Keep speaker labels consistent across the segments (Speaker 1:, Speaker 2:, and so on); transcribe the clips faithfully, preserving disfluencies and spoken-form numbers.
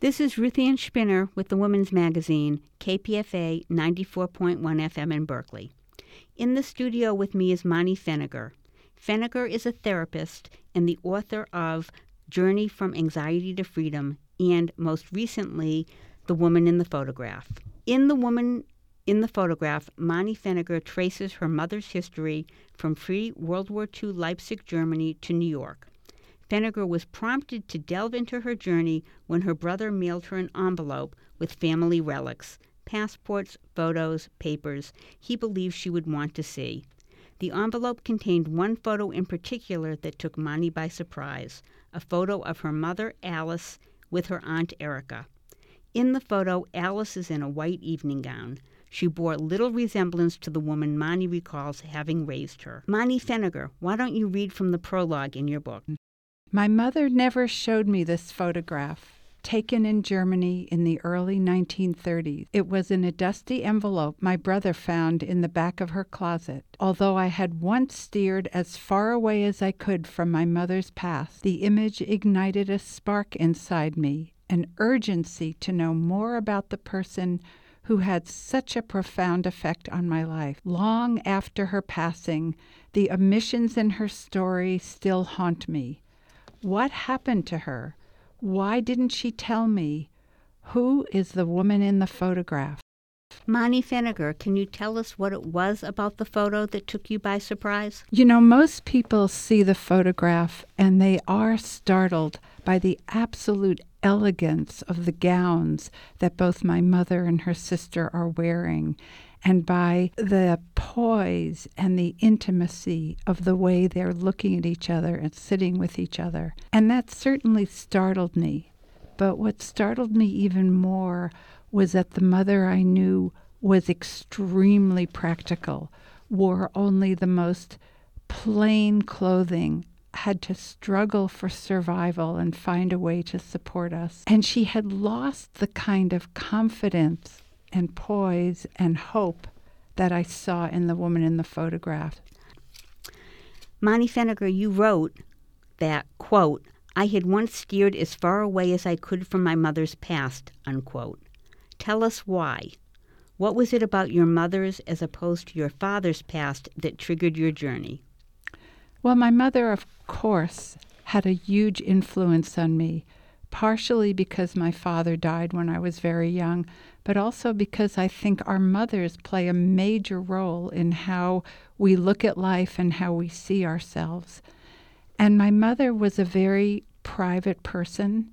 Speaker 1: This is Ruth Ann Spinner with the Women's Magazine, K P F A ninety-four point one F M in Berkeley. In the studio with me is Moni Feniger. Feniger is a therapist and the author of Journey from Anxiety to Freedom and, most recently, The Woman in the Photograph. In The Woman in the Photograph, Moni Feniger traces her mother's history from pre-World War Two Leipzig, Germany to New York. Feniger was prompted to delve into her journey when her brother mailed her an envelope with family relics, passports, photos, papers he believed she would want to see. The envelope contained one photo in particular that took Moni by surprise, a photo of her mother, Alice, with her aunt, Erica. In the photo, Alice is in a white evening gown. She bore little resemblance to the woman Moni recalls having raised her. Moni Feniger, why don't you read from the prologue in your book?
Speaker 2: My mother never showed me this photograph, taken in Germany in the early nineteen thirties. It was in a dusty envelope my brother found in the back of her closet. Although I had once steered as far away as I could from my mother's past, the image ignited a spark inside me, an urgency to know more about the person who had such a profound effect on my life. Long after her passing, the omissions in her story still haunt me. What happened to her? Why didn't she tell me? Who is the woman in the photograph?
Speaker 1: Moni Feniger, can you tell us what it was about the photo that took you by surprise?
Speaker 2: You know, most people see the photograph and they are startled by the absolute elegance of the gowns that both my mother and her sister are wearing, and by the poise and the intimacy of the way they're looking at each other and sitting with each other. And that certainly startled me. But what startled me even more was that the mother I knew was extremely practical, wore only the most plain clothing, had to struggle for survival and find a way to support us. And she had lost the kind of confidence and poise and hope that I saw in the woman in the photograph.
Speaker 1: Moni Feniger, you wrote that, quote, I had once steered as far away as I could from my mother's past, unquote. Tell us why. What was it about your mother's as opposed to your father's past that triggered your journey?
Speaker 2: Well, my mother, of course, had a huge influence on me, partially because my father died when I was very young, but also because I think our mothers play a major role in how we look at life and how we see ourselves. And my mother was a very private person,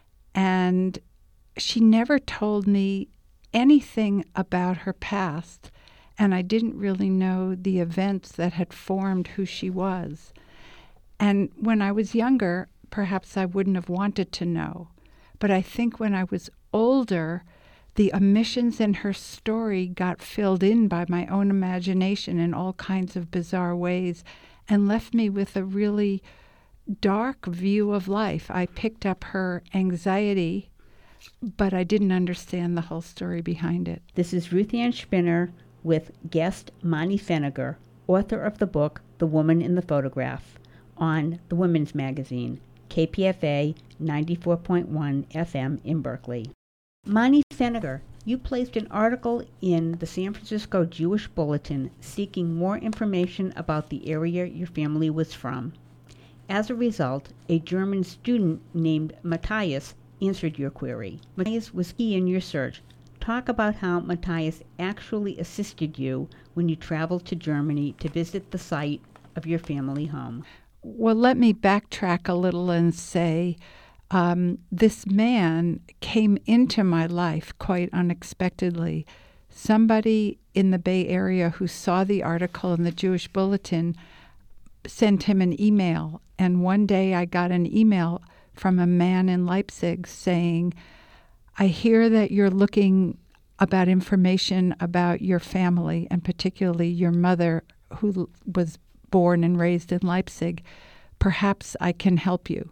Speaker 2: and she never told me anything about her past, and I didn't really know the events that had formed who she was. And when I was younger, perhaps I wouldn't have wanted to know. But I think when I was older, the omissions in her story got filled in by my own imagination in all kinds of bizarre ways and left me with a really dark view of life. I picked up her anxiety, but I didn't understand the whole story behind it.
Speaker 1: This is Ruth Ann Spinner with guest Moni Feniger, author of the book The Woman in the Photograph, on the Women's Magazine, K P F A ninety-four point one F M in Berkeley. Moni Feniger, you placed an article in the San Francisco Jewish Bulletin seeking more information about the area your family was from. As a result, a German student named Matthias answered your query. Matthias was key in your search. Talk about how Matthias actually assisted you when you traveled to Germany to visit the site of your family home.
Speaker 2: Well, let me backtrack a little and say um, this man came into my life quite unexpectedly. Somebody in the Bay Area who saw the article in the Jewish Bulletin sent him an email, and one day I got an email from a man in Leipzig saying, I hear that you're looking about information about your family, and particularly your mother, who was born and raised in Leipzig. Perhaps I can help you.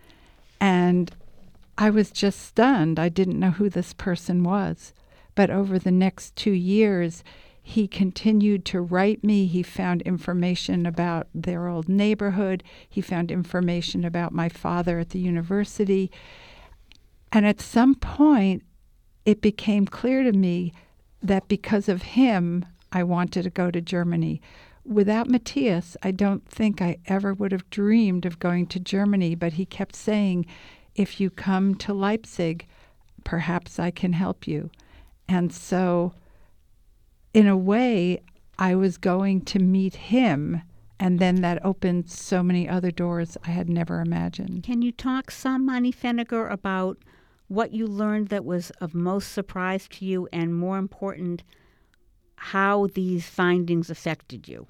Speaker 2: And I was just stunned. I didn't know who this person was. But over the next two years, he continued to write me. He found information about their old neighborhood. He found information about my father at the university. And at some point, it became clear to me that because of him, I wanted to go to Germany. Without Matthias, I don't think I ever would have dreamed of going to Germany, but he kept saying, if you come to Leipzig, perhaps I can help you. And so, in a way, I was going to meet him, and then that opened so many other doors I had never imagined.
Speaker 1: Can you talk some, Mani Feniger, about what you learned that was of most surprise to you, and more important, how these findings affected you?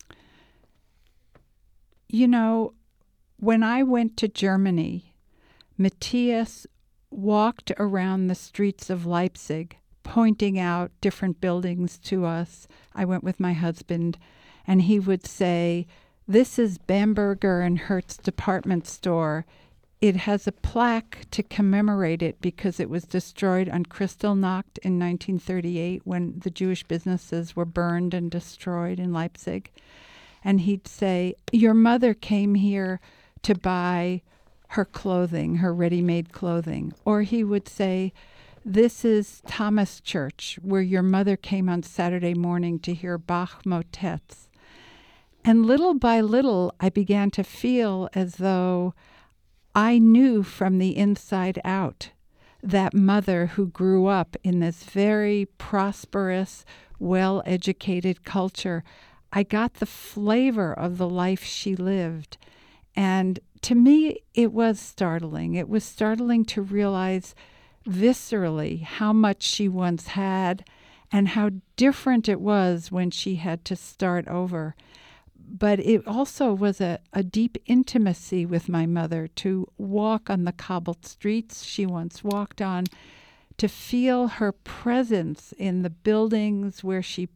Speaker 2: You know, when I went to Germany, Matthias walked around the streets of Leipzig, pointing out different buildings to us. I went with my husband, and he would say, this is Bamberger and Hertz department store. It has a plaque to commemorate it because it was destroyed on Kristallnacht in nineteen thirty-eight when the Jewish businesses were burned and destroyed in Leipzig. And he'd say, your mother came here to buy her clothing, her ready-made clothing. Or he would say, this is Thomas Church, where your mother came on Saturday morning to hear Bach motets. And little by little, I began to feel as though I knew from the inside out that mother who grew up in this very prosperous, well-educated culture. I got the flavor of the life she lived. And to me, it was startling. It was startling to realize viscerally how much she once had and how different it was when she had to start over. But it also was a, a deep intimacy with my mother to walk on the cobbled streets she once walked on, to feel her presence in the buildings where she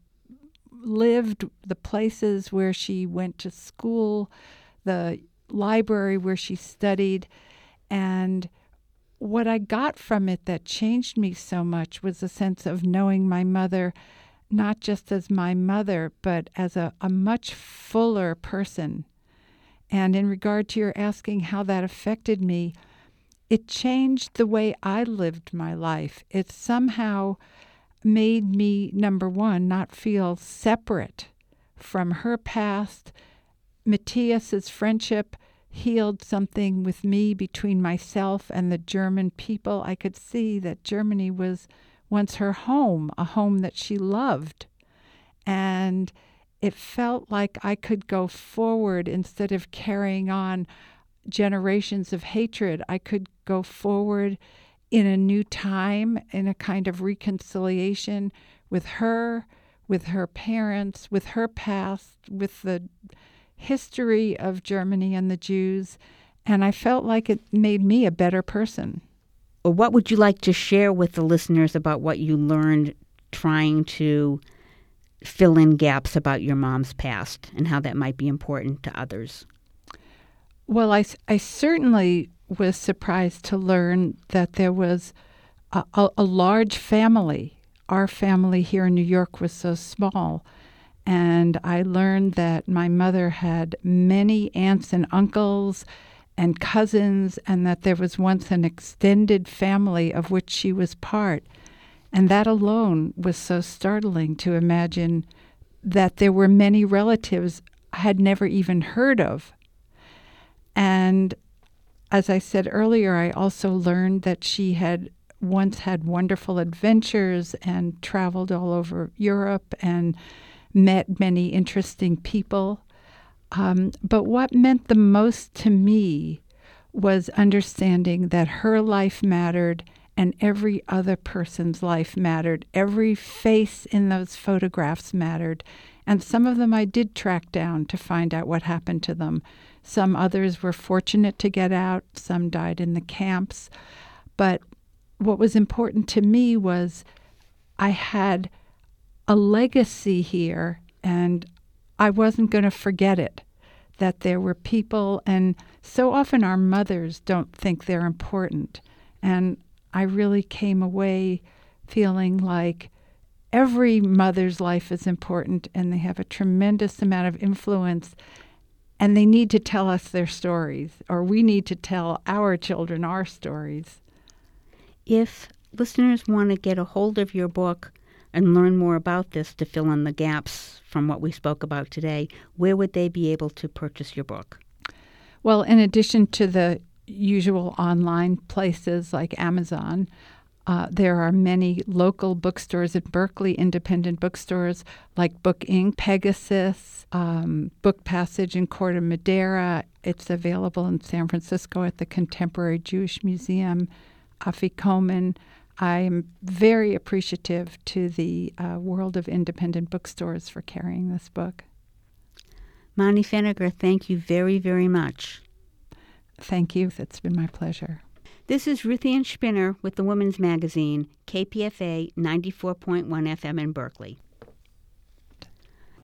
Speaker 2: lived, the places where she went to school, the library where she studied. And what I got from it that changed me so much was a sense of knowing my mother not just as my mother, but as a, a much fuller person. And in regard to your asking how that affected me, it changed the way I lived my life. It somehow made me, number one, not feel separate from her past. Matthias's friendship healed something with me between myself and the German people. I could see that Germany was once her home, a home that she loved. And it felt like I could go forward instead of carrying on generations of hatred. I could go forward in a new time, in a kind of reconciliation with her, with her parents, with her past, with the history of Germany and the Jews. And I felt like it made me a better person.
Speaker 1: What would you like to share with the listeners about what you learned trying to fill in gaps about your mom's past and how that might be important to others?
Speaker 2: Well, I, I certainly was surprised to learn that there was a, a, a large family. Our family here in New York was so small. And I learned that my mother had many aunts and uncles and cousins, and that there was once an extended family of which she was part. And that alone was so startling to imagine that there were many relatives I had never even heard of. And as I said earlier, I also learned that she had once had wonderful adventures and traveled all over Europe and met many interesting people. Um, but what meant the most to me was understanding that her life mattered and every other person's life mattered. Every face in those photographs mattered. And some of them I did track down to find out what happened to them. Some others were fortunate to get out. Some died in the camps. But what was important to me was I had a legacy here, and I wasn't going to forget it, that there were people, and so often our mothers don't think they're important. And I really came away feeling like every mother's life is important, and they have a tremendous amount of influence, and they need to tell us their stories, or we need to tell our children our stories.
Speaker 1: If listeners want to get a hold of your book and learn more about this to fill in the gaps from what we spoke about today, where would they be able to purchase your book?
Speaker 2: Well, in addition to the usual online places like Amazon, uh, there are many local bookstores in Berkeley, independent bookstores like Book Incorporated, Pegasus, um, Book Passage in Corte Madera. It's available in San Francisco at the Contemporary Jewish Museum, Afikomen. I am very appreciative to the uh, world of independent bookstores for carrying this book.
Speaker 1: Mani Feniger, thank you very, very much.
Speaker 2: Thank you. It's been my pleasure.
Speaker 1: This is Ruth Ann Spinner with the Women's Magazine, K P F A ninety-four point one F M in Berkeley.